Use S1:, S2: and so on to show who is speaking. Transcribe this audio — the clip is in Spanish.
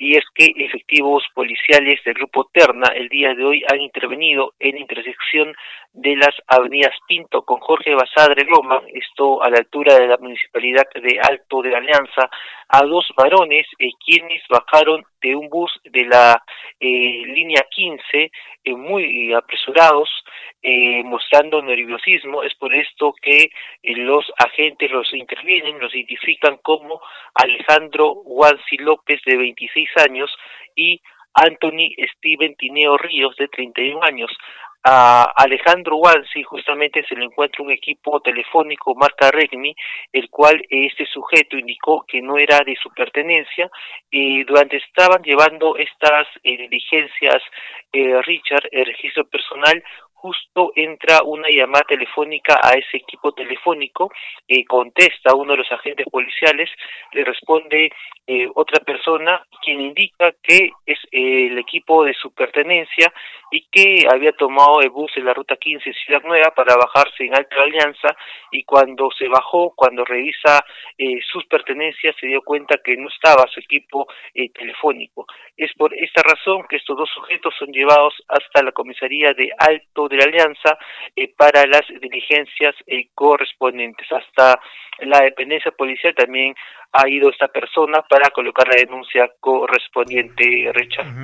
S1: y es que efectivos policiales del Grupo Terna el día de hoy han intervenido en la intersección de las avenidas Pinto con Jorge Basadre Loma, esto a la altura de la municipalidad de Alto de Alianza, a dos varones quienes bajaron de un bus de la línea 15 muy apresurados, mostrando nerviosismo. Es por esto que los agentes los intervienen, los identifican como Alejandro Huansi López, de 26 años, y Anthony Steven Tineo Ríos, de 31 años. A Alejandro Huansi justamente se le encuentra un equipo telefónico marca Redmi, el cual este sujeto indicó que no era de su pertenencia. Durante estaban llevando estas diligencias, Richard, el registro personal, justo entra una llamada telefónica a ese equipo telefónico, contesta uno de los agentes policiales, le responde otra persona, quien indica que es el equipo de su pertenencia y que había tomado el bus en la ruta 15 Ciudad Nueva para bajarse en Alta Alianza, y cuando se bajó, cuando revisa sus pertenencias, se dio cuenta que no estaba su equipo telefónico. Es por esta razón que estos dos sujetos son llevados hasta la comisaría de Alto de la Alianza para las diligencias correspondientes. Hasta la dependencia policial también ha ido esta persona para colocar la denuncia correspondiente, Richard.